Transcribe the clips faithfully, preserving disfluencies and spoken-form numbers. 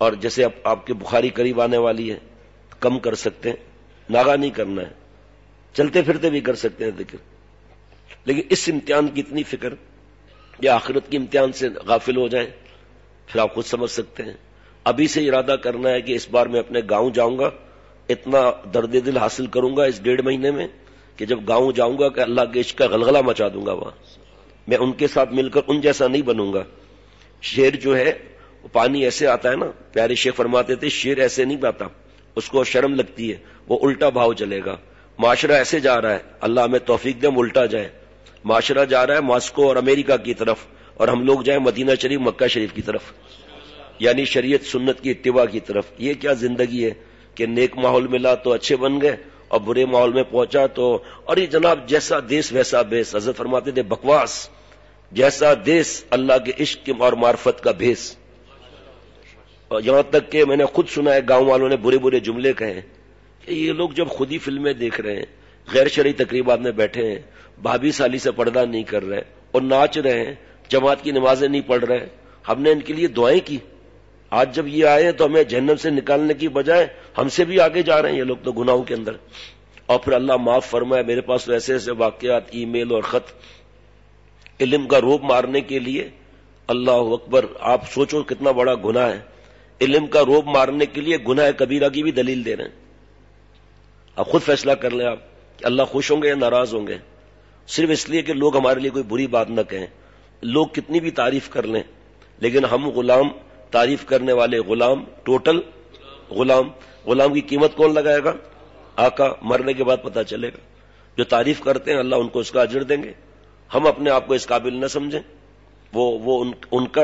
اور جیسے اب آپ کے بخاری قریب آنے والی ہے کم کر سکتے ہیں, ناغا نہیں کرنا ہے, چلتے پھرتے بھی کر سکتے ہیں ذکر. لیکن اس امتحان کی اتنی فکر یا آخرت کے امتحان سے غافل ہو جائیں, پھر آپ خود سمجھ سکتے ہیں. ابھی سے ارادہ کرنا ہے کہ اس بار میں اپنے گاؤں جاؤں گا, اتنا درد دل حاصل کروں گا اس ڈیڑھ مہینے میں کہ جب گاؤں جاؤں گا کہ اللہ کے عشق کا غلغلہ مچا دوں گا وہاں. میں ان کے ساتھ مل کر ان جیسا نہیں بنوں گا. شیر جو ہے وہ پانی ایسے آتا ہے نا, پیارے شیخ فرماتے تھے شیر ایسے نہیں پاتا, اس کو شرم لگتی ہے, وہ الٹا بھاؤ چلے گا. معاشرہ ایسے جا رہا ہے, اللہ ہمیں توفیق دے ہم الٹا جائیں. معاشرہ جا رہا ہے ماسکو اور امریکہ کی طرف, اور ہم لوگ جائیں مدینہ شریف مکہ شریف کی طرف, یعنی شریعت سنت کی اتباع کی طرف. یہ کیا زندگی ہے کہ نیک ماحول ملا تو اچھے بن گئے, اور برے ماحول میں پہنچا تو, اور یہ جناب جیسا دیس ویسا بیس. حضرت فرماتے تھے بکواس, جیسا دیس اللہ کے عشق اور معرفت کا بھیس. اور یہاں تک کہ میں نے خود سنا ہے گاؤں والوں نے برے برے جملے کہے ہیں کہ یہ لوگ جب خود ہی فلمیں دیکھ رہے ہیں, غیر شرعی تقریبات میں بیٹھے ہیں, بھابھی سالی سے پردہ نہیں کر رہے اور ناچ رہے ہیں, جماعت کی نمازیں نہیں پڑھ رہے, ہم نے ان کے لیے دعائیں کی. آج جب یہ آئے تو ہمیں جہنم سے نکالنے کی بجائے ہم سے بھی آگے جا رہے ہیں یہ لوگ تو گناہوں کے اندر. اور پھر اللہ معاف فرمائے, میرے پاس تو ایسے ایسے واقعات, ای میل اور خط, علم کا روب مارنے کے لیے. اللہ اکبر, آپ سوچو کتنا بڑا گناہ ہے. علم کا روب مارنے کے لیے گناہ کبیرہ کی بھی دلیل دے رہے ہیں. اب خود فیصلہ کر لیں آپ کہ اللہ خوش ہوں گے یا ناراض ہوں گے. صرف اس لیے کہ لوگ ہمارے لیے کوئی بری بات نہ کہیں. لوگ کتنی بھی تعریف کر لیں, لیکن ہم غلام, تعریف کرنے والے غلام, ٹوٹل غلام. غلام کی قیمت کون لگائے گا؟ آقا. مرنے کے بعد پتہ چلے گا. جو تعریف کرتے ہیں اللہ ان کو اس کا اجر دیں گے. ہم اپنے آپ کو اس قابل نہ سمجھیں, وہ وہ ان, ان کا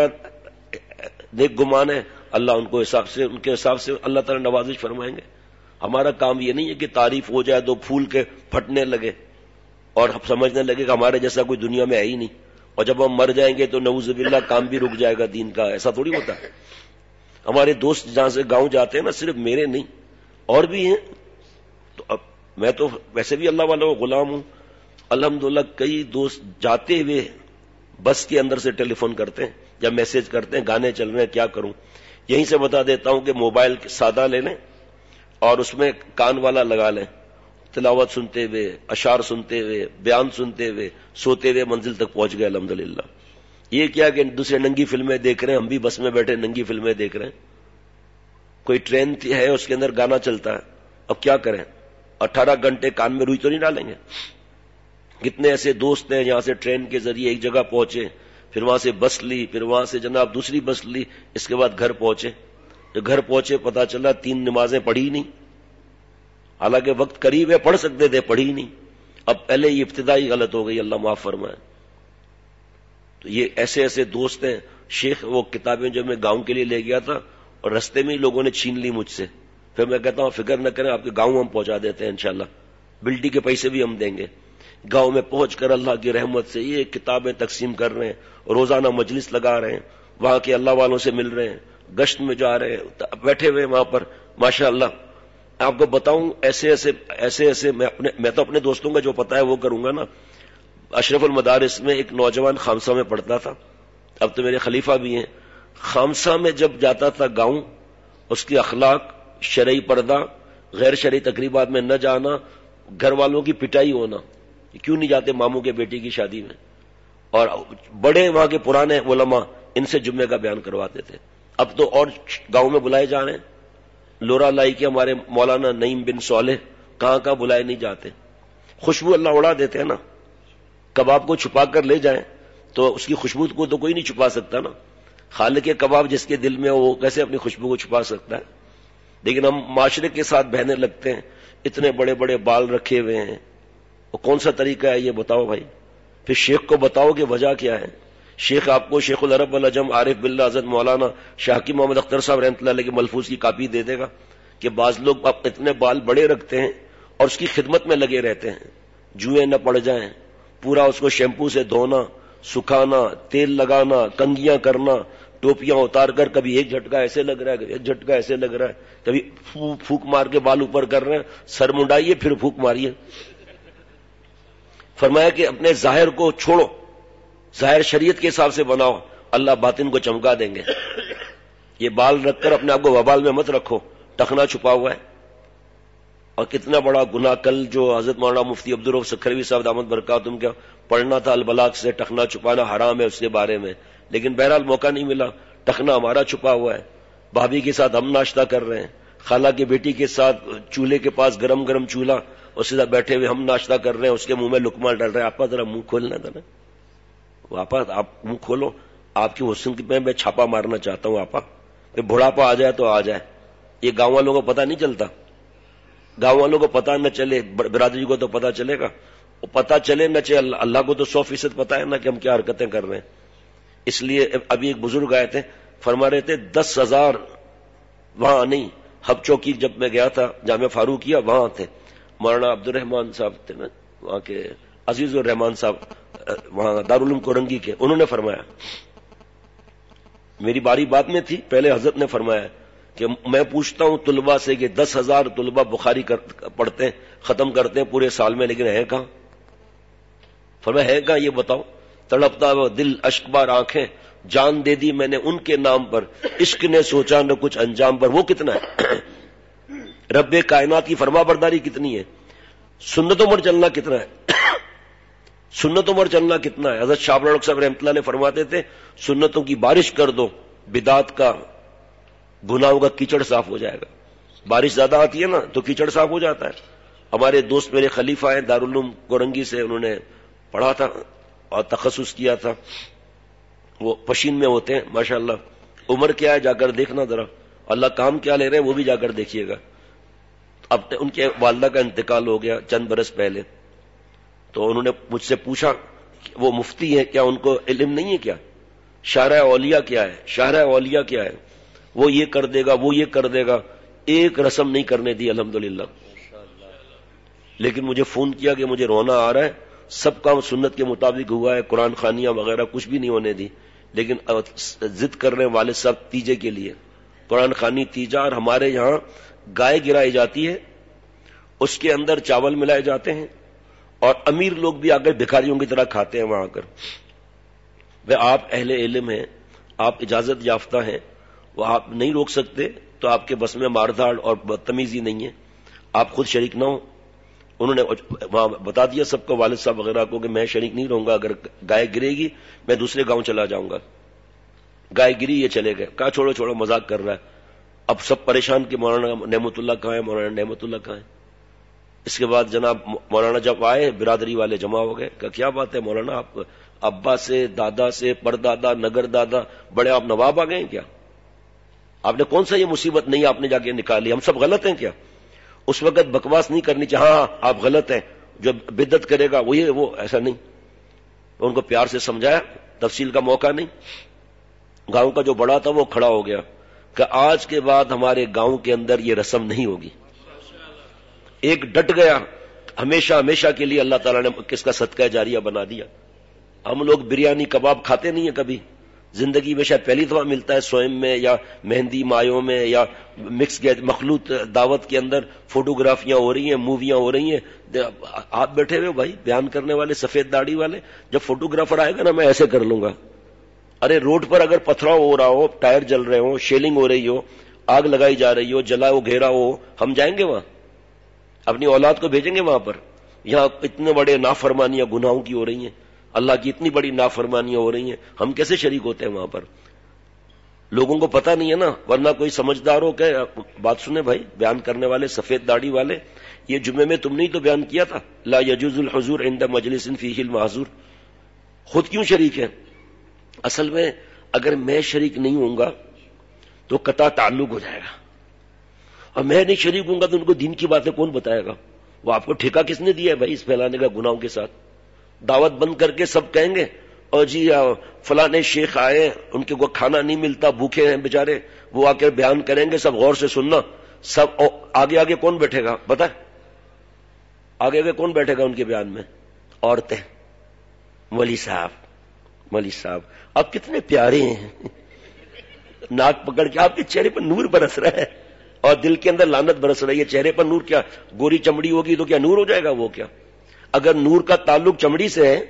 نیک گمان ہے, اللہ ان کو حساب سے, ان کے حساب سے اللہ تعالی نوازش فرمائیں گے. ہمارا کام یہ نہیں ہے کہ تعریف ہو جائے تو پھول کے پھٹنے لگے اور ہم سمجھنے لگے کہ ہمارے جیسا کوئی دنیا میں ہے ہی نہیں, اور جب ہم مر جائیں گے تو نعوذ باللہ کام بھی رک جائے گا دین کا. ایسا تھوڑی ہوتا ہے. ہمارے دوست جہاں سے گاؤں جاتے ہیں نا, صرف میرے نہیں اور بھی ہیں. تو اب میں تو ویسے بھی اللہ والا غلام ہوں. الحمدللہ کئی دوست جاتے ہوئے بس کے اندر سے ٹیلی فون کرتے ہیں یا میسج کرتے ہیں, گانے چل رہے ہیں کیا کروں. یہیں سے بتا دیتا ہوں کہ موبائل سادہ لے لیں اور اس میں کان والا لگا لیں, تلاوت سنتے ہوئے, اشعار سنتے ہوئے, بیان سنتے ہوئے, سوتے ہوئے منزل تک پہنچ گئے الحمدللہ. یہ کیا کہ دوسرے ننگی فلمیں دیکھ رہے ہیں, ہم بھی بس میں بیٹھے ننگی فلمیں دیکھ رہے ہیں. کوئی ٹرین ہے اس کے اندر گانا چلتا ہے, اب کیا کریں, اٹھارہ گھنٹے کان میں روئی تو نہیں ڈالیں گے. کتنے ایسے دوست ہیں یہاں سے ٹرین کے ذریعے ایک جگہ پہنچے, پھر وہاں سے بس لی, پھر وہاں سے جناب دوسری بس لی, اس کے بعد گھر پہنچے. جو گھر پہنچے پتا چلا تین نمازیں پڑھی نہیں, حالانکہ وقت قریب ہے, پڑھ سکتے تھے, پڑھی نہیں. اب پہلے یہ ابتدائی غلط ہو گئی, اللہ معاف فرمائے. تو یہ ایسے ایسے دوست ہیں. شیخ وہ کتابیں جو میں گاؤں کے لیے لے گیا تھا اور رستے میں ہی لوگوں نے چھین لی مجھ سے. پھر میں کہتا ہوں فکر نہ کریں, آپ کے گاؤں ہم پہنچا دیتے ہیں انشاءاللہ, بلٹی کے پیسے بھی ہم دیں گے. گاؤں میں پہنچ کر اللہ کی رحمت سے یہ کتابیں تقسیم کر رہے ہیں, روزانہ مجلس لگا رہے ہیں, وہاں کے اللہ والوں سے مل رہے ہیں, گشت میں جا رہے ہیں, بیٹھے ہوئے وہاں پر ماشاءاللہ. آپ کو بتاؤں ایسے ایسے ایسے ایسے میں اپنے میں تو اپنے دوستوں کا جو پتا ہے وہ کروں گا نا. اشرف المدارس میں ایک نوجوان خامسہ میں پڑھتا تھا, اب تو میرے خلیفہ بھی ہیں. خامسہ میں جب جاتا تھا گاؤں, اس کی اخلاق, شرعی پردہ, غیر شرعی تقریبات میں نہ جانا, گھر والوں کی پٹائی ہونا, کیوں نہیں جاتے ماموں کے بیٹی کی شادی میں, اور بڑے وہاں کے پرانے علماء ان سے جمعے کا بیان کرواتے تھے. اب تو اور گاؤں میں بلائے جا رہے ہیں. لورا لائی کے ہمارے مولانا نعیم بن صالح کہاں کہاں بلائے نہیں جاتے. خوشبو اللہ اڑا دیتے ہیں نا. کباب کو چھپا کر لے جائیں تو اس کی خوشبو کو تو کوئی نہیں چھپا سکتا نا. خالق کباب جس کے دل میں وہ کیسے اپنی خوشبو کو چھپا سکتا ہے. لیکن ہم معاشرے کے ساتھ بہنے لگتے ہیں, اتنے بڑے بڑے بال رکھے ہوئے ہیں. وہ کون سا طریقہ ہے یہ بتاؤ بھائی. پھر شیخ کو بتاؤ کہ وجہ کیا ہے. شیخ آپ کو شیخ العرب العجم عارف باللہ حضرت مولانا شاہ محمد اختر صاحب رحمۃ اللہ علیہ کے ملفوظ کی کاپی دے دے گا کہ بعض لوگ اتنے بال بڑے رکھتے ہیں اور اس کی خدمت میں لگے رہتے ہیں, جوئیں نہ پڑ جائیں, پورا اس کو شیمپو سے دھونا, سکھانا, تیل لگانا, کنگیاں کرنا, ٹوپیاں اتار کر کبھی ایک جھٹکا ایسے لگ رہا ہے, کبھی ایک جھٹکا ایسے لگ رہا ہے, کبھی پھونک مار کے بال اوپر کر رہے ہیں, سر منڈائیے پھر پھونک ماریے. فرمایا کہ اپنے ظاہر کو چھوڑو, ظاہر شریعت کے حساب سے بناؤ, اللہ باطن کو چمکا دیں گے. یہ بال رکھ کر اپنے آپ کو وبال میں مت رکھو، ٹخنا چھپا ہوا ہے. اور کتنا بڑا گناہ. کل جو حضرت مولانا مفتی عبدالرؤف سکھروی صاحب دامت برکاتہم کا پڑھنا تھا البلاغ سے، ٹخنا چھپانا حرام ہے اس کے بارے میں، لیکن بہرحال موقع نہیں ملا. ٹخنا ہمارا چھپا ہوا ہے، بھابھی کے ساتھ ہم ناشتہ کر رہے ہیں، خالہ کی بیٹی کے ساتھ چولہے کے پاس گرم گرم چولہا، اس کے ساتھ بیٹھے ہوئے ہم ناشتہ کر رہے ہیں، اس کے منہ میں لقمہ ڈل رہا ہے. آپا ذرا منہ کھولنا تھا نا، آپا آپ منہ کھولو، آپ کی حسن میں میں چھاپا مارنا چاہتا ہوں آپا. پھر بڑھاپا آ جائے تو آ جائے. یہ گاؤں والوں کو پتہ نہیں چلتا، گاؤں والوں کو پتہ نہ چلے، برادری کو تو پتہ چلے گا. پتہ چلے نہ چلے، اللہ کو تو سو فیصد پتہ ہے نا کہ ہم کیا حرکتیں کر رہے ہیں. اس لیے ابھی ایک بزرگ آئے تھے، فرما رہے تھے دس ہزار وہاں نہیں، ہب چوکی جب میں گیا تھا جامعہ فاروقیہ وہاں تھے مولانا عبد الرحمان صاحب تھے نا وہاں کے، عزیز الرحمان صاحب وہاں دارالعلوم کورنگی کے، انہوں نے فرمایا، میری باری بات میں تھی، پہلے حضرت نے فرمایا کہ میں پوچھتا ہوں طلباء سے کہ دس ہزار طلباء بخاری پڑھتے ہیں، ختم کرتے ہیں پورے سال میں، لیکن ہے کہاں؟ فرمایا ہے کہاں یہ بتاؤ. تڑپتا وہ دل اشک بار آنکھیں، جان دے دی میں نے ان کے نام پر، عشق نے سوچا نہ کچھ انجام پر. وہ کتنا ہے؟ رب کائنات کی فرما برداری کتنی ہے؟ سنتوں پر چلنا کتنا ہے؟ سنتوں پر چلنا کتنا ہے؟ حضرت شاہ بلوک صاحب رحمۃ اللہ نے فرماتے تھے سنتوں کی بارش کر دو، بدعت کا گناہوں کا کیچڑ صاف ہو جائے گا. بارش زیادہ آتی ہے نا تو کیچڑ صاف ہو جاتا ہے. ہمارے دوست میرے خلیفہ ہیں دارالعلوم کورنگی سے، انہوں نے پڑھا تھا اور تخصص کیا تھا، وہ پشین میں ہوتے ہیں ماشاءاللہ. عمر کیا ہے جا کر دیکھنا ذرا، اللہ کام کیا لے رہے ہیں وہ بھی جا کر دیکھیے گا. اب ان کے والدہ کا انتقال ہو گیا چند برس پہلے، تو انہوں نے مجھ سے پوچھا وہ مفتی ہے کیا، ان کو علم نہیں ہے کیا؟ شارع اولیاء کیا ہے؟ شارع اولیاء کیا ہے؟ وہ یہ کر دے گا، وہ یہ کر دے گا. ایک رسم نہیں کرنے دی الحمدللہ. لیکن مجھے فون کیا کہ مجھے رونا آ رہا ہے، سب کام سنت کے مطابق ہوا ہے، قرآن خوانیاں وغیرہ کچھ بھی نہیں ہونے دی، لیکن ضد کر رہے ہیں والد صاحب تیجے کے لیے. قرآن خوانی تیجا، اور ہمارے یہاں گائے گرائی جاتی ہے، اس کے اندر چاول ملائے جاتے ہیں، اور امیر لوگ بھی آ کر بھکاریوں کی طرح کھاتے ہیں وہاں آ کر. وہ آپ اہل علم ہیں، آپ اجازت یافتہ ہیں، وہ آپ نہیں روک سکتے، تو آپ کے بس میں ماردھاڑ اور بدتمیزی نہیں ہے، آپ خود شریک نہ ہو. انہوں نے وہاں بتا دیا سب کو، والد صاحب وغیرہ کو، کہ میں شریک نہیں رہوں گا، اگر گائے گرے گی میں دوسرے گاؤں چلا جاؤں گا. گائے گری یہ چلے گئے. کہا چھوڑو چھوڑو مذاق کر رہا ہے. اب سب پریشان کہ مولانا نعمت اللہ کہاں ہے، مولانا نعمت اللہ کہاں ہے. اس کے بعد جناب مولانا جب آئے برادری والے جمع ہو گئے. کہ کیا بات ہے مولانا، آپ ابا سے دادا سے پردادا نگر دادا بڑے آپ نواب آ گئے ہیں کیا؟ آپ نے کون سا یہ مصیبت نہیں آپ نے جا کے نکالی، ہم سب غلط ہیں کیا؟ اس وقت بکواس نہیں کرنی چاہیے، ہاں آپ غلط ہیں، جو بدعت کرے گا وہی وہ، ایسا نہیں. ان کو پیار سے سمجھایا، تفصیل کا موقع نہیں. گاؤں کا جو بڑا تھا وہ کھڑا ہو گیا کہ آج کے بعد ہمارے گاؤں کے اندر یہ رسم نہیں ہوگی. ایک ڈٹ گیا، ہمیشہ ہمیشہ کے لیے اللہ تعالیٰ نے کس کا صدقہ جاریہ بنا دیا. ہم لوگ بریانی کباب کھاتے نہیں ہیں کبھی زندگی میں، شاید پہلی دفعہ ملتا ہے سوئم میں یا مہندی مایوں میں یا مکس مخلوط دعوت کے اندر فوٹوگرافیاں ہو رہی ہیں، موویاں ہو رہی ہیں. آپ بیٹھے ہوئے بھائی بیان کرنے والے سفید داڑھی والے، جب فوٹوگرافر آئے گا نا میں ایسے کر لوں گا. ارے روڈ پر اگر پتھراؤ ہو رہا ہو، ٹائر جل رہے ہو، شیلنگ ہو رہی ہو، آگ لگائی جا رہی ہو، جلا ہو گھیرا ہو، ہم جائیں گے وہاں؟ اپنی اولاد کو بھیجیں گے وہاں پر؟ یہاں اتنے بڑے نافرمانیاں گناہوں کی ہو رہی ہیں، اللہ کی اتنی بڑی نافرمانیاں ہو رہی ہیں، ہم کیسے شریک ہوتے ہیں وہاں پر؟ لوگوں کو پتہ نہیں ہے نا، ورنہ کوئی سمجھدار ہو کہ بات سنیں بھائی بیان کرنے والے سفید داڑھی والے، یہ جمعے میں تم نے تو بیان کیا تھا لا یجوز الحضور عند مجلس فیہ المعذور، خود کیوں شریک ہے؟ اصل میں اگر میں شریک نہیں ہوں گا تو قطع تعلق ہو جائے گا، اور میں نہیں شریک ہوں گا تو ان کو دین کی باتیں کون بتائے گا؟ وہ آپ کو ٹھیکہ کس نے دیا ہے بھائی اس پھیلانے کا گناہوں کے ساتھ؟ دعوت بند کر کے سب کہیں گے اور جی فلاں شیخ آئے، ان کے کو کھانا نہیں ملتا، بھوکے ہیں بیچارے، وہ آ کر بیان کریں گے، سب غور سے سننا. سب آگے آگے کون بیٹھے گا پتہ ہے؟ آگے آگے کون بیٹھے گا ان کے بیان میں؟ عورتیں. مولوی صاحب مولوی صاحب آپ کتنے پیارے ہیں، ناک پکڑ کے آپ کے چہرے پر نور برس رہا ہے اور دل کے اندر لعنت برس رہی ہے. چہرے پر نور کیا؟ گوری چمڑی ہوگی تو کیا نور ہو جائے گا؟ وہ کیا اگر نور کا تعلق چمڑی سے ہے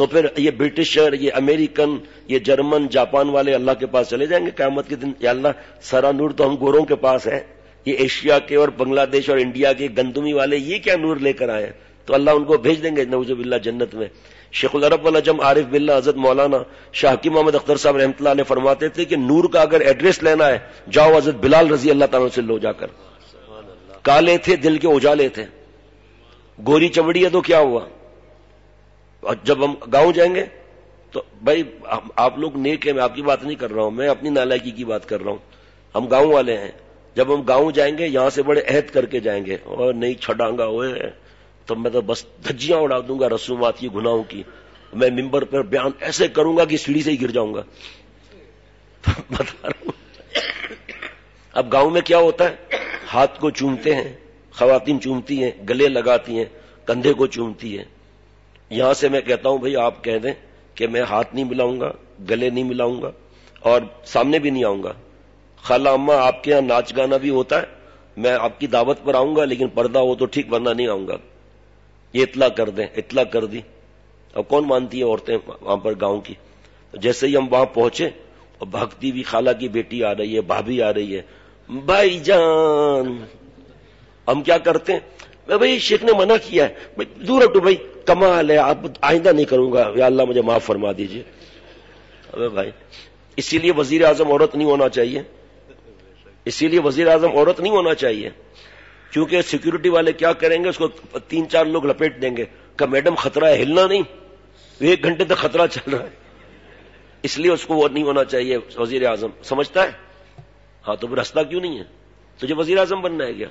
تو پھر یہ برٹشر، یہ امریکن، یہ جرمن، جاپان والے اللہ کے پاس چلے جائیں گے قیامت کے دن، یا اللہ سارا نور تو ہم گوروں کے پاس ہے، یہ ایشیا کے اور بنگلہ دیش اور انڈیا کے گندمی والے یہ کیا نور لے کر آئے ہیں؟ تو اللہ ان کو بھیج دیں گے نعوذ باللہ جنت میں۔ شیخ العرب والعجم عارف باللہ حضرت مولانا شاہ حکیم محمد اختر صاحب رحمۃ اللہ علیہ فرماتے تھے کہ نور کا اگر ایڈریس لینا ہے جاؤ حضرت بلال رضی اللہ تعالیٰ سے لو جا کر۔ کالے تھے، دل کے اجالے تھے، گوری چمڑی ہے تو کیا ہوا؟ اور جب ہم گاؤں جائیں گے تو بھائی آپ لوگ نیک ہیں، میں آپ کی بات نہیں کر رہا ہوں، میں اپنی نالائکی کی بات کر رہا ہوں، ہم گاؤں والے ہیں، جب ہم گاؤں جائیں گے یہاں سے بڑے عہد کر کے جائیں گے اور نہیں چھڑاں گا ہوئے تو میں تو بس دھجیاں اڑا دوں گا رسومات کی، گناہوں کی، میں ممبر پر بیان ایسے کروں گا کہ سیڑھی سے ہی گر جاؤں گا بتا رہا ہوں۔ اب گاؤں میں کیا ہوتا ہے؟ ہاتھ کو چومتے ہیں، خواتین چومتی ہیں، گلے لگاتی ہیں، کندھے کو چومتی ہیں۔ یہاں سے میں کہتا ہوں بھئی آپ کہہ دیں کہ میں ہاتھ نہیں ملاؤں گا، گلے نہیں ملاؤں گا اور سامنے بھی نہیں آؤں گا۔ خالہ اماں آپ کے ہاں ناچ گانا بھی ہوتا ہے، میں آپ کی دعوت پر آؤں گا لیکن پردہ ہو تو ٹھیک ورنہ نہیں آؤں گا، یہ اطلاع کر دیں۔ اطلاع کر دی۔ اب کون مانتی ہیں عورتیں وہاں پر گاؤں کی؟ جیسے ہی ہم وہاں پہنچے اور بھاگتی ہوئی خالہ کی بیٹی آ رہی ہے، بھابھی آ رہی ہے، بھائی جان ہم کیا کرتے ہیں؟ بھائی شیخ نے منع کیا ہے، دور ہٹو بھائی، کمال ہے، آپ آئندہ نہیں کروں گا، یا اللہ مجھے معاف فرما دیجئے۔ ابے بھائی اسی لیے وزیر اعظم عورت نہیں ہونا چاہیے، اسی لیے وزیر اعظم عورت نہیں ہونا چاہیے، کیونکہ سیکورٹی والے کیا کریں گے، اس کو تین چار لوگ لپیٹ دیں گے کہ میڈم خطرہ ہے، ہلنا نہیں، ایک گھنٹے تک خطرہ چل رہا ہے، اس لیے اس کو وہ نہیں ہونا چاہیے وزیر اعظم۔ سمجھتا ہے؟ ہاں تو راستہ کیوں نہیں ہے؟ تجھے وزیر اعظم بننا ہے کیا؟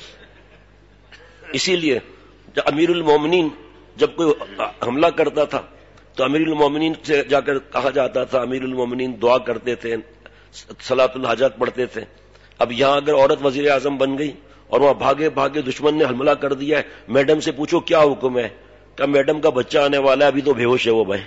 اسی لیے امیر المومنین جب کوئی حملہ کرتا تھا تو امیر المومنین سے جا کر کہا جاتا تھا، امیر المومنین دعا کرتے تھے، صلاۃ الحاجات پڑھتے تھے۔ اب یہاں اگر عورت وزیر اعظم بن گئی اور وہاں بھاگے بھاگے دشمن نے حملہ کر دیا ہے، میڈم سے پوچھو کیا حکم ہے، کہ میڈم کا بچہ آنے والا ہے، ابھی تو بے ہوش ہے وہ بھائی۔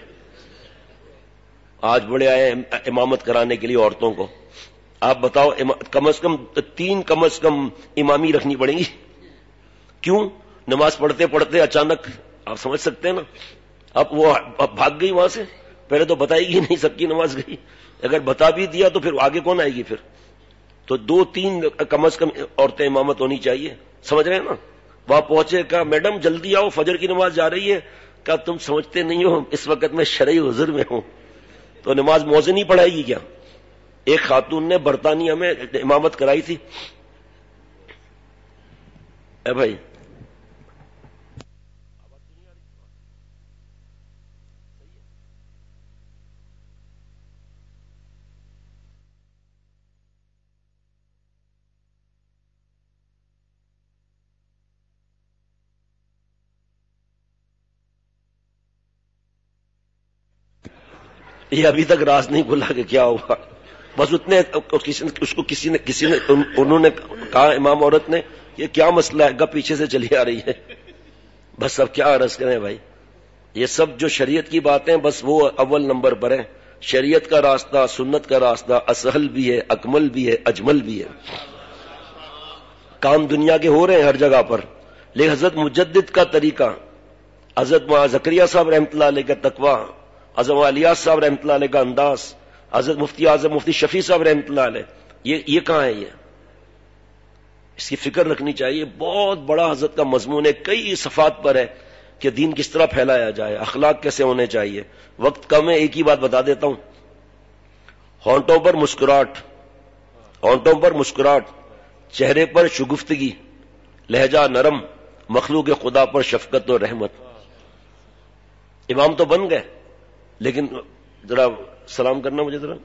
آج بڑے آئے امامت کرانے کے لیے عورتوں کو، آپ بتاؤ کم از کم تین کم از کم امامی رکھنی پڑیں گی۔ کیوں؟ نماز پڑھتے پڑھتے اچانک، آپ سمجھ سکتے ہیں نا، اب وہ بھاگ گئی وہاں سے، پہلے تو بتائی گی نہیں، سب کی نماز گئی، اگر بتا بھی دیا تو پھر آگے کون آئے گی؟ پھر تو دو تین کم از کم عورتیں امامت ہونی چاہیے، سمجھ رہے ہیں نا۔ وہاں پہنچے، کہا میڈم جلدی آؤ، فجر کی نماز جا رہی ہے۔ کہا تم سمجھتے نہیں ہو اس وقت میں شرعی عذر میں ہوں، تو نماز مؤذن نہیں پڑھائے گی کیا؟ ایک خاتون نے برطانیہ میں امامت کرائی تھی، اے بھائی یہ ابھی تک راز نہیں کھلا کہ کیا ہوا، بس اتنے اس کو کسی نے کسی نے انہوں نے کہا امام عورت نے یہ کیا مسئلہ ہے، گپ پیچھے سے چلی آ رہی ہے، بس اب کیا عرض کریں بھائی، یہ سب جو شریعت کی باتیں بس وہ اول نمبر پر ہیں۔ شریعت کا راستہ، سنت کا راستہ اسہل بھی ہے، اکمل بھی ہے، اجمل بھی ہے۔ کام دنیا کے ہو رہے ہیں ہر جگہ پر، لیکن حضرت مجدد کا طریقہ، حضرت زکریا صاحب رحمۃ اللہ علیہ کا تقویٰ، حضرت الیاس صاحب رحمۃ اللہ علیہ کا انداز، حضرت مفتی اعظم مفتی شفیع صاحب رحمۃ اللہ علیہ، یہ یہ کہاں ہے؟ یہ اس کی فکر رکھنی چاہیے۔ بہت بڑا حضرت کا مضمون ہے، کئی صفحات پر ہے کہ دین کس طرح پھیلایا جائے، اخلاق کیسے ہونے چاہیے۔ وقت کم ہے، ایک ہی بات بتا دیتا ہوں، ہونٹوں پر مسکراہٹ، ہونٹوں پر مسکراہٹ، چہرے پر شگفتگی، لہجہ نرم، مخلوق خدا پر شفقت و رحمت۔ امام تو بن گئے، لیکن ذرا سلام کرنا مجھے ذرا۔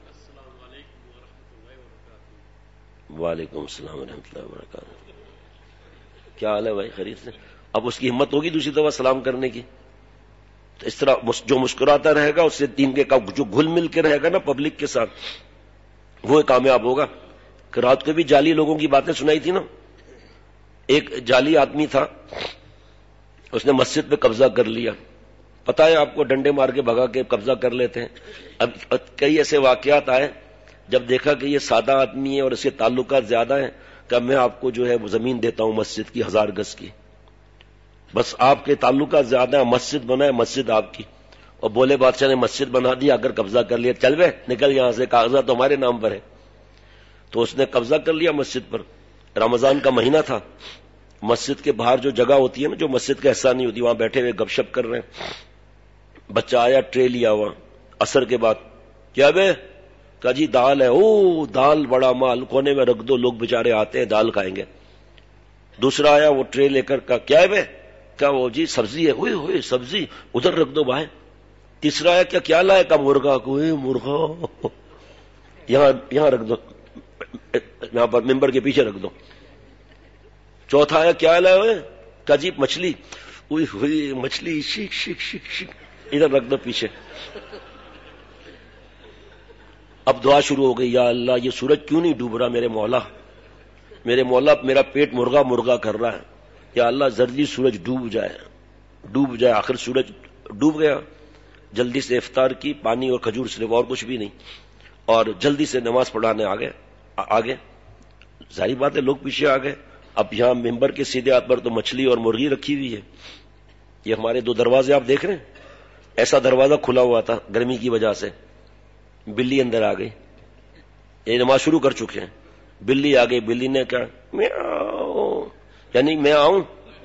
وعلیکم السلام ورحمۃ اللہ وبرکاتہ، کیا حال ہے بھائی؟ خیریت سے؟ اب اس کی ہمت ہوگی دوسری دفعہ سلام کرنے کی؟ تو اس طرح جو مسکراتا رہے گا اس سے دین کے کام، جو گھل مل کے رہے گا نا پبلک کے ساتھ، وہ کامیاب ہوگا۔ کہ رات کو بھی جعلی لوگوں کی باتیں سنائی تھی نا، ایک جعلی آدمی تھا، اس نے مسجد پہ قبضہ کر لیا، پتا ہے آپ کو، ڈنڈے مار کے بھگا کے قبضہ کر لیتے ہیں۔ اب کئی ایسے واقعات آئے جب دیکھا کہ یہ سادہ آدمی ہے اور اس کے تعلقات زیادہ ہیں، کہ میں آپ کو جو ہے وہ زمین دیتا ہوں مسجد کی، ہزار گز کی، بس آپ کے تعلقات زیادہ ہیں، مسجد بنائے، مسجد آپ کی۔ اور بولے بادشاہ نے مسجد بنا دی، اگر قبضہ کر لیا، چل بے نکل یہاں سے، کاغذات تو ہمارے نام پر ہے. تو اس نے قبضہ کر لیا مسجد پر. رمضان کا مہینہ تھا، مسجد کے باہر جو جگہ ہوتی ہے نا جو مسجد کا حصہ نہیں ہوتی، وہاں بیٹھے ہوئے گپ شپ کر رہے ہیں. بچہ آیا ٹرے لیا ہوا عصر کے بعد، کیا بے؟ کہا جی دال ہے. او دال بڑا مال، کونے میں رکھ دو، لوگ بےچارے آتے ہیں دال کھائیں گے. دوسرا آیا وہ ٹرے لے کر، کہا کیا ہے بے؟ کہا وہ جی سبزی ہے. ہوئے ہوئے سبزی ادھر رکھ دو بھائی. تیسرا آیا، کیا کیا لائے؟ کہا مرغا. کوئی مرغا یہاں یہاں رکھ دو، یہاں پر ممبر کے پیچھے رکھ دو. چوتھا آیا، کیا لائے ہوئے؟ کہا جی مچھلی. ہوئی ہوئی مچھلی، شک شک شک شک ادھر رکھ دو پیچھے. اب دعا شروع ہو گئی، یا اللہ یہ سورج کیوں نہیں ڈوب رہا میرے مولا، میرے مولا میرا پیٹ مرغا مرغا کر رہا ہے، یا اللہ جلدی سورج ڈوب جائے ڈوب جائے. آخر سورج ڈوب گیا. جلدی سے افطار کی، پانی اور کھجور صرف، اور کچھ بھی نہیں، اور جلدی سے نماز پڑھانے آگے آگے ظاہری بات ہے لوگ پیچھے آ گئے. اب یہاں ممبر کے سیدھے ہاتھ پر تو مچھلی اور مرغی رکھی ہوئی ہے. یہ ہمارے دو دروازے آپ دیکھ رہے ہیں، ایسا دروازہ کھلا ہوا تھا گرمی کی وجہ سے. بلی اندر آ گئی، یہ نماز شروع کر چکے ہیں. بلی آ گئی، بلی نے کہا میاؤ، یعنی میں آؤں.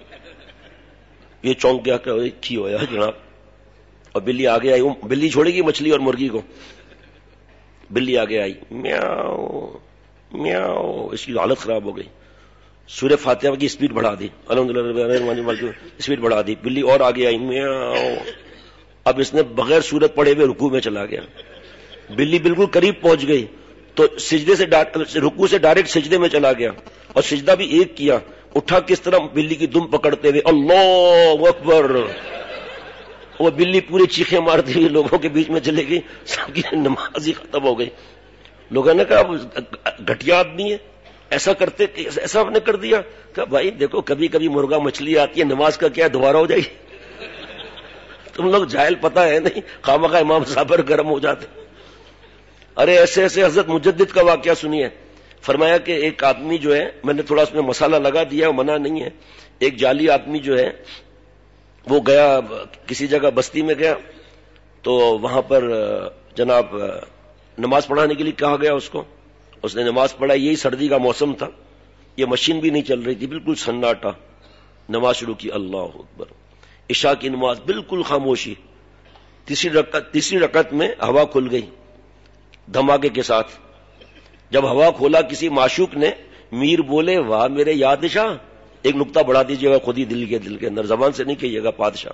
یہ چونک گیا کہ کی ہوا جناب، اور بلی آگے آئی. بلی چھوڑے گی مچھلی اور مرغی کو. بلی آگے آئی، میاؤ میاؤ، اس کی حالت خراب ہو گئی. سورہ فاتحہ کی اسپیڈ بڑھا دی، الحمدللہ اسپیڈ بڑھا دی. بلی اور آگے آئی، میاؤ. اب اس نے بغیر سورت پڑھے ہوئے رکوع میں چلا گیا. بلی بالکل قریب پہنچ گئی تو سجدے سے رکوع سے ڈائریکٹ سجدے میں چلا گیا، اور سجدہ بھی ایک کیا. اٹھا کس طرح؟ بلی کی دم پکڑتے ہوئے، اللہ اکبر. وہ بلی پوری چیخیں مارتی ہوئی لوگوں کے بیچ میں چلے گئی، سب کی نماز ہی ختم ہو گئی. لوگوں نے کہا گھٹیا آدمی ہے، ایسا کرتے ایسا آپ نے کر دیا. کہا بھائی دیکھو کبھی کبھی مرغا مچھلی آتی ہے، نماز کا کیا دوبارہ ہو جائے گی. تم لوگ جاہل پتہ ہے نہیں، خامخواہ امام صاحب پر گرم ہو جاتے. ارے ایسے ایسے حضرت مجدد کا واقعہ سنیے. فرمایا کہ ایک آدمی جو ہے، میں نے تھوڑا اس میں مسالہ لگا دیا، منع نہیں ہے. ایک جعلی آدمی جو ہے وہ گیا کسی جگہ بستی میں گیا، تو وہاں پر جناب نماز پڑھانے کے لیے کہا گیا اس کو. اس نے نماز پڑھا. یہی سردی کا موسم تھا، یہ مشین بھی نہیں چل رہی تھی، بالکل سناٹا. نماز شروع کی، اللہ اکبر. عشاء کی نماز، بالکل خاموشی. تیسری رکعت تیسری رکعت میں ہوا کھل گئی دھماکے کے ساتھ. جب ہوا کھولا کسی معشوق نے، میر بولے واہ میرے یاد شاہ. ایک نقطہ بڑھا دیجیے گا خود ہی دل کے دل کے اندر، زبان سے نہیں کہیے گا پادشاہ.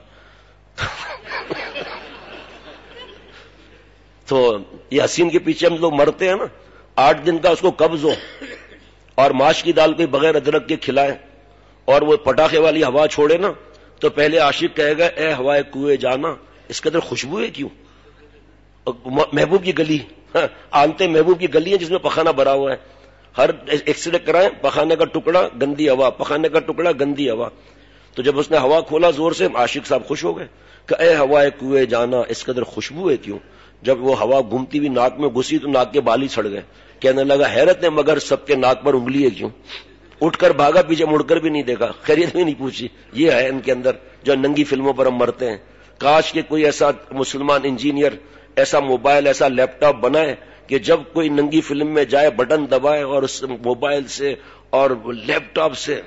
تو یہ حسین کے پیچھے ہم لوگ مرتے ہیں نا. آٹھ دن کا اس کو قبض ہو اور ماش کی دال کوئی بغیر ادرک کے کھلائے اور وہ پٹاخے والی ہوا چھوڑے نا، تو پہلے عاشق کہے گا اے ہوائے کوئے جانا، اس قدر خوشبو ہے کیوں؟ محبوب کی گلی، آنتے محبوب کی گلی ہے جس میں پخانہ بھرا ہوا ہے. ہر ایکس رے کرائیں، پخانے کا ٹکڑا گندی ہوا، پخانے کا ٹکڑا گندی ہوا. تو جب اس نے ہوا کھولا زور سے، عاشق صاحب خوش ہو گئے کہ اے ہوائے کوئے جانا، اس قدر خوشبو ہے کیوں؟ جب وہ ہوا گھومتی ہوئی ناک میں گھسی تو ناک کے بال ہی چھڑ گئے. کہنے لگا حیرت ہے مگر سب کے ناک پر انگلی ہے کیوں؟ اٹھ کر بھاگا، پیچھے مڑ کر بھی نہیں دیکھا، خیریت بھی نہیں پوچھی. یہ ہے ان کے اندر جو ننگی فلموں پر ہم مرتے ہیں. کاش کہ کوئی ایسا مسلمان انجینئر، ایسا موبائل، ایسا لیپ ٹاپ بنائے کہ جب کوئی ننگی فلم میں جائے بٹن دبائے اور اس موبائل سے اور لیپ ٹاپ سے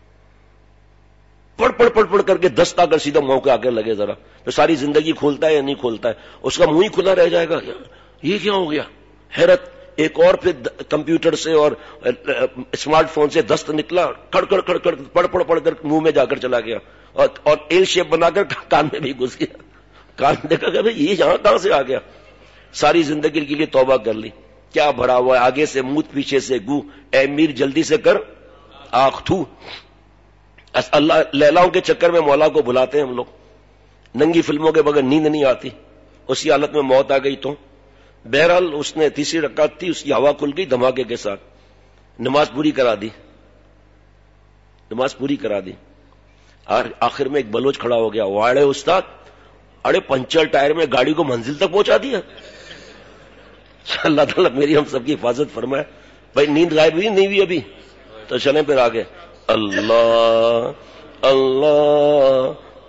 پڑھ پڑھ پڑھ پڑھ کر کے دست آ کر سیدھا منہ کے آگے لگے. ذرا تو ساری زندگی کھولتا ہے یا نہیں کھولتا ہے، اس کا منہ ہی کھلا رہ جائے گا. یہ کیا ہو گیا؟ حیرت. ایک اور پھر کمپیوٹر سے اور اسمارٹ فون سے دست نکلا، کڑ کڑ کڑ کڑ پڑھ پڑھ پڑھ کر منہ میں جا کر چلا گیا، اور ایل شیپ بنا کر کان میں بھی گھس گیا. کان دیکھا کہ بھائی یہ یہاں کہاں سے آ گیا. ساری زندگی کے لیے توبہ کر لی. کیا بھرا ہوا ہے آگے سے موت پیچھے سے گو. اے میر جلدی سے کر آنکھ تھو. اللہ لیلاؤں کے چکر میں مولا کو بلاتے ہیں ہم لوگ. ننگی فلموں کے بغیر نیند نہیں آتی. اسی حالت میں موت آ گئی تو بہرحال اس نے تیسری رکعت تھی، اس کی ہوا کھل گئی دھماکے کے ساتھ. نماز پوری کرا دی نماز پوری کرا دی اور آخر میں ایک بلوچ کھڑا ہو گیا. واڑے استاد، اڑے پنچر ٹائر میں گاڑی کو منزل تک پہنچا دیا. اللہ تعالیٰ میری ہم سب کی حفاظت فرمائے. بھائی نیند غائب ہوئی نہیں ہوئی ابھی؟ تو چلیں پھر آگے. اللہ اللہ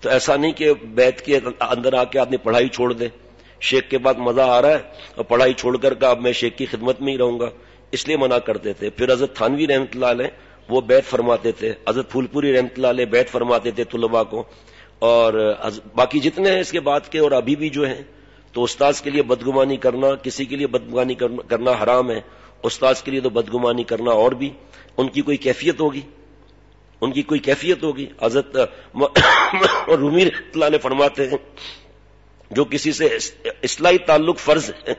تو ایسا نہیں کہ بیت کے اندر آ کے آدمی پڑھائی چھوڑ دے، شیخ کے بعد مزہ آ رہا ہے اور پڑھائی چھوڑ کر کا اب میں شیخ کی خدمت میں ہی رہوں گا، اس لیے منع کرتے تھے۔ پھر حضرت تھانوی رحمۃ اللہ علیہ وہ بیت فرماتے تھے، حضرت پھول پوری رحمۃ اللہ علیہ بیت فرماتے تھے طلباء کو، اور باقی جتنے ہیں اس کے بعد کے اور ابھی بھی جو ہیں، تو استاذ کے لیے بدگمانی کرنا، کسی کے لیے بدگمانی کرنا حرام ہے، استاذ کے لیے تو بدگمانی کرنا اور بھی، ان کی کوئی کیفیت ہوگی، ان کی کوئی کیفیت ہوگی۔ حضرت رومی رحمۃ اللہ علیہ فرماتے ہیں جو کسی سے اصلاحی تعلق فرض ہے،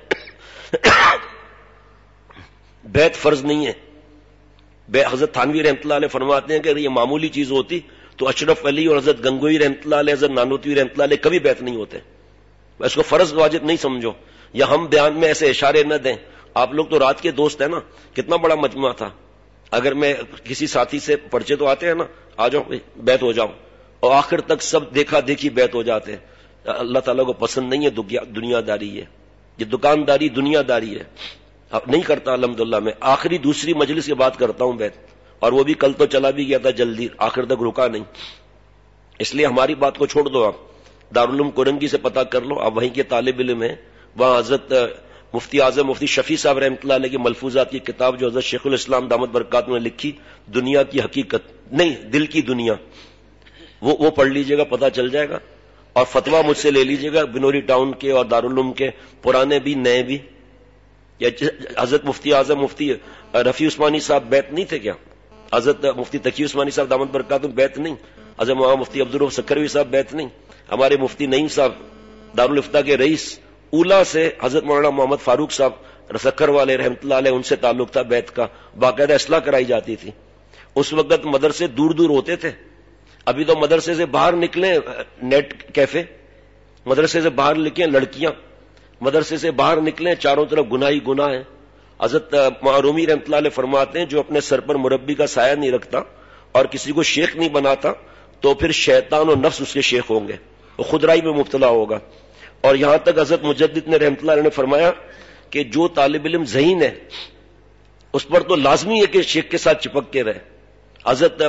بیت فرض نہیں ہے۔ حضرت تھانوی رحمۃ اللہ علیہ فرماتے ہیں کہ اگر یہ معمولی چیز ہوتی تو اشرف علی اور حضرت گنگوئی رحمۃ اللہ علیہ، حضرت نانوتوی رحمۃ اللہ علیہ کبھی بیت نہیں ہوتے، اس کو فرض واجب نہیں سمجھو، یا ہم بیان میں ایسے اشارے نہ دیں۔ آپ لوگ تو رات کے دوست ہیں نا، کتنا بڑا مجمع تھا، اگر میں کسی ساتھی سے پرچے تو آتے ہیں نا، آ جاؤ بیت ہو جاؤ، اور آخر تک سب دیکھا دیکھی بیت ہو جاتے ہیں۔ اللہ تعالیٰ کو پسند نہیں ہے دنیا داری، ہے یہ دکانداری، دنیا داری ہے، اب نہیں کرتا الحمدللہ۔ میں آخری دوسری مجلس کے بعد کرتا ہوں بیت، اور وہ بھی کل تو چلا بھی گیا تھا جلدی، آخر تک رکا نہیں، اس لیے ہماری بات کو چھوڑ دو۔ آپ دارالعلوم کورنگی سے پتہ کر لو، آپ وہیں کے طالب علم ہیں، وہاں حضرت مفتی اعظم مفتی شفیع صاحب رحمۃ اللہ علیہ کی ملفوظات کی کتاب جو حضرت شیخ الاسلام دامت برکاتہ نے لکھی، دنیا کی حقیقت نہیں دل کی دنیا، وہ وہ پڑھ لیجئے گا، پتہ چل جائے گا۔ اور فتویٰ مجھ سے لے لیجئے گا، بنوری ٹاؤن کے اور دارالعلوم کے، پرانے بھی نئے بھی۔ یا حضرت مفتی اعظم مفتی رفیع عثمانی صاحب بیت نہیں تھے کیا؟ حضرت مفتی تقی عثمانی صاحب دامت برکاتہ بیت نہیں؟ حضرت مولانا مفتی عبدالرؤف سکھروی صاحب بیت نہیں؟ ہمارے مفتی نعیم صاحب دارالفتہ کے رئیس اولا سے حضرت مولانا محمد فاروق صاحب سکھر والے رحمۃ اللہ علیہ، ان سے تعلق تھا بیت کا، باقاعدہ اصلاح کرائی جاتی تھی۔ اس وقت مدرسے دور دور ہوتے تھے، ابھی تو مدرسے سے باہر نکلیں نیٹ کیفے، مدرسے سے باہر نکلیں لڑکیاں، مدرسے سے باہر نکلیں چاروں طرف گناہ ہی گناہ ہے۔ حضرت رومی رحمۃ اللہ علیہ فرماتے ہیں جو اپنے سر پر مربی کا سایہ نہیں رکھتا اور کسی کو شیخ نہیں بناتا تو پھر شیطان و نفس اس کے شیخ ہوں گے، وہ خودرائی میں مبتلا ہوگا۔ اور یہاں تک حضرت مجدد نے رحمۃ اللہ علیہ نے فرمایا کہ جو طالب علم ذہین ہے اس پر تو لازمی ہے کہ شیخ کے ساتھ چپک کے رہے۔ حضرت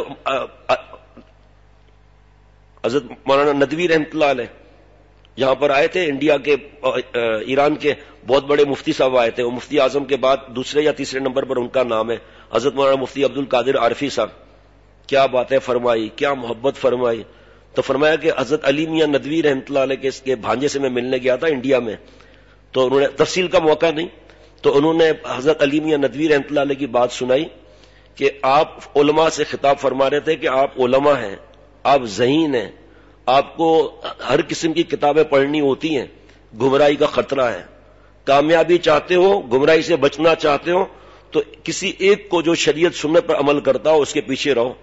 حضرت مولانا ندوی رحمۃ اللہ علیہ یہاں پر آئے تھے، انڈیا کے ایران کے بہت بڑے مفتی صاحب آئے تھے، وہ مفتی اعظم کے بعد دوسرے یا تیسرے نمبر پر ان کا نام ہے، حضرت مولانا مفتی عبد القادر عارفی صاحب۔ کیا باتیں فرمائی، کیا محبت فرمائی۔ تو فرمایا کہ حضرت علی میاں ندوی رحمۃ اللہ علیہ کے اس کے بھانجے سے میں ملنے گیا تھا انڈیا میں، تو انہوں نے تفصیل کا موقع نہیں، تو انہوں نے حضرت علی میاں ندوی رحمۃ اللہ علیہ کی بات سنائی کہ آپ علماء سے خطاب فرما رہے تھے کہ آپ علماء ہیں، آپ ذہین ہیں، آپ کو ہر قسم کی کتابیں پڑھنی ہوتی ہیں، گمراہی کا خطرہ ہے، کامیابی چاہتے ہو، گمراہی سے بچنا چاہتے ہو تو کسی ایک کو جو شریعت سنت پر عمل کرتا ہو اس کے پیچھے رہو۔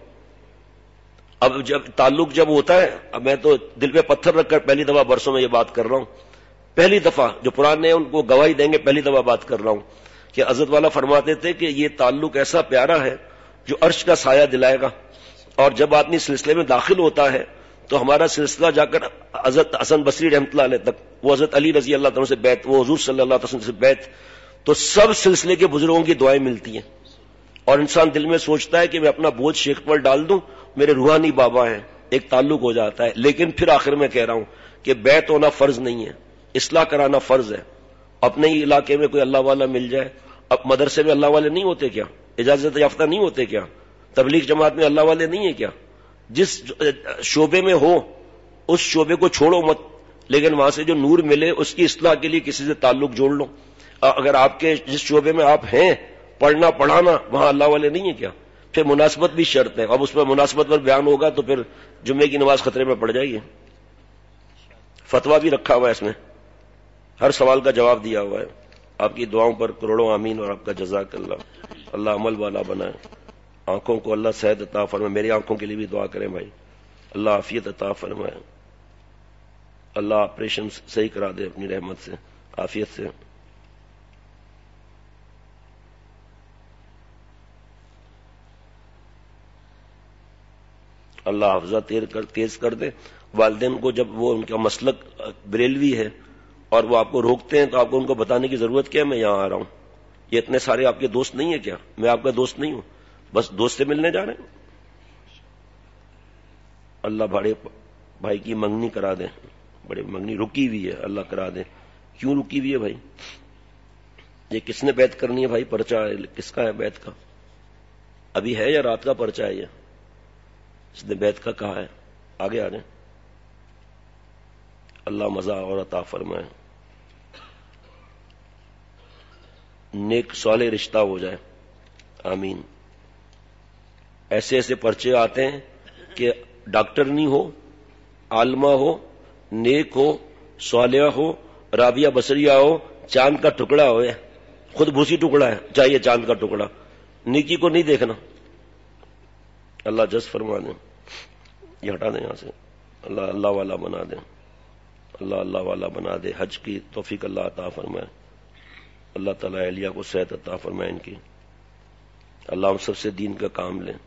اب جب تعلق جب ہوتا ہے، اب میں تو دل پہ پتھر رکھ کر پہلی دفعہ برسوں میں یہ بات کر رہا ہوں، پہلی دفعہ، جو پرانے ہیں ان کو گواہی دیں گے، پہلی دفعہ بات کر رہا ہوں کہ حضرت والا فرماتے تھے کہ یہ تعلق ایسا پیارا ہے جو عرش کا سایہ دلائے گا، اور جب آدمی سلسلے میں داخل ہوتا ہے تو ہمارا سلسلہ جا کر حضرت حسن بصری رحمۃ اللہ علیہ تک، وہ حضرت علی رضی اللہ تعالیٰ سے بیت، وہ حضور صلی اللہ علیہ وسلم سے بیت، تو سب سلسلے کے بزرگوں کی دعائیں ملتی ہیں، اور انسان دل میں سوچتا ہے کہ میں اپنا بوجھ شیخ پر ڈال دوں، میرے روحانی بابا ہیں، ایک تعلق ہو جاتا ہے۔ لیکن پھر آخر میں کہہ رہا ہوں کہ بیت ہونا فرض نہیں ہے، اصلاح کرانا فرض ہے۔ اپنے ہی علاقے میں کوئی اللہ والا مل جائے، اب مدرسے میں اللہ والے نہیں ہوتے کیا؟ اجازت یافتہ نہیں ہوتے کیا؟ تبلیغ جماعت میں اللہ والے نہیں ہیں کیا؟ جس شعبے میں ہو اس شعبے کو چھوڑو مت، لیکن وہاں سے جو نور ملے اس کی اصلاح کے لیے کسی سے تعلق جوڑ لو۔ اگر آپ کے جس شعبے میں آپ ہیں پڑھنا پڑھانا، وہاں اللہ والے نہیں ہیں کیا؟ پھر مناسبت بھی شرط ہے، اب اس پر مناسبت پر بیان ہوگا تو پھر جمعے کی نماز خطرے میں پڑ جائے گی۔ فتویٰ بھی رکھا ہوا ہے، اس میں ہر سوال کا جواب دیا ہوا ہے۔ آپ کی دعاؤں پر کروڑوں آمین، اور آپ کا جزاک اللہ، اللہ عمل والا بنائے، آنکھوں کو اللہ صحت عطا فرمائے، میری آنکھوں کے لیے بھی دعا کریں بھائی، اللہ عافیت عطا فرمائے، اللہ آپریشن صحیح کرا دے اپنی رحمت سے، عافیت سے۔ اللہ حفظہ تیز کر دے۔ والدین کو جب وہ ان کا مسلک بریلوی ہے اور وہ آپ کو روکتے ہیں تو آپ کو ان کو بتانے کی ضرورت کیا ہے میں یہاں آ رہا ہوں، یہ اتنے سارے آپ کے دوست نہیں ہیں کیا؟ میں آپ کا دوست نہیں ہوں، بس دوست سے ملنے جا رہے ہیں۔ اللہ بھاڑے بھائی کی منگنی کرا دیں، بڑے منگنی رکی ہوئی ہے، اللہ کرا دیں. کیوں رکی ہوئی ہے بھائی؟ یہ کس نے بیعت کرنی ہے بھائی؟ پرچہ کس کا ہے بیعت کا؟ ابھی ہے یا رات کا پرچہ ہے یہ؟ اس نے بیعت کا کہا ہے. آگے آ جائیں. اللہ مزہ اور عطا فرمائے، نیک صالح رشتہ ہو جائے، آمین. ایسے ایسے پرچے آتے ہیں کہ ڈاکٹر نہیں ہو، عالمہ ہو، نیک ہو، صالحہ ہو، رابعہ بصریہ ہو، چاند کا ٹکڑا ہو، خود بھوسی ٹکڑا ہے، چاہیے چاند کا ٹکڑا، نیکی کو نہیں دیکھنا. اللہ جز فرما دیں. یہ ہٹا دیں یہاں سے. اللہ اللہ والا بنا دیں، اللہ اللہ والا بنا دے. حج کی توفیق اللہ عطا فرمائے. اللہ تعالیٰ اہلیہ کو صحت عطا فرمائے ان کی. اللہ ہم سب سے دین کا کام لیں.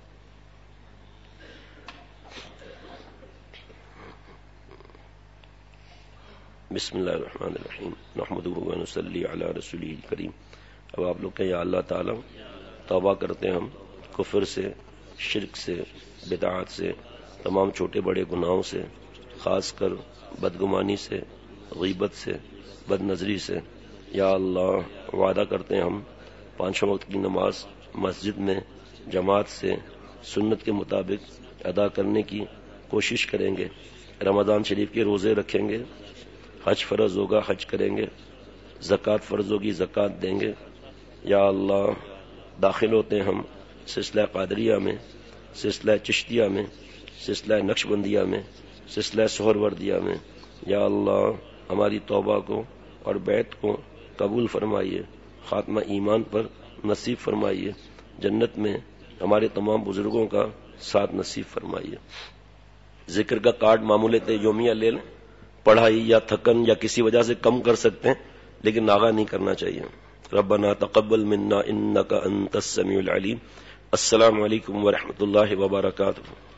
بسم اللہ الرحمن الرحیم. نحمدہ و نصلی علی رسولہ الکریم. اب آپ لوگ کہ یا اللہ تعالیٰ توبہ کرتے ہیں ہم کفر سے، شرک سے، بدعات سے، تمام چھوٹے بڑے گناہوں سے، خاص کر بدگمانی سے، غیبت سے، بد نظری سے. یا اللہ وعدہ کرتے ہیں ہم پانچوں وقت کی نماز مسجد میں جماعت سے سنت کے مطابق ادا کرنے کی کوشش کریں گے. رمضان شریف کے روزے رکھیں گے. حج فرض ہوگا حج کریں گے. زکوٰۃ فرض ہوگی زکوٰۃ دیں گے. یا اللہ داخل ہوتے ہیں ہم سلسلہ قادریہ میں، سلسلہ چشتیہ میں، سلسلہ نقشبندیہ میں، سلسلہ سہروردیہ میں. یا اللہ ہماری توبہ کو اور بیعت کو قبول فرمائیے، خاتمہ ایمان پر نصیب فرمائیے. جنت میں ہمارے تمام بزرگوں کا ساتھ نصیب فرمائیے. ذکر کا کارڈ معمول یومیہ لے لیں. پڑھائی یا تھکن یا کسی وجہ سے کم کر سکتے ہیں لیکن ناغہ نہیں کرنا چاہیے. ربنا تقبل منا انک انت السمیع العلیم. السلام علیکم ورحمۃ اللہ وبرکاتہ.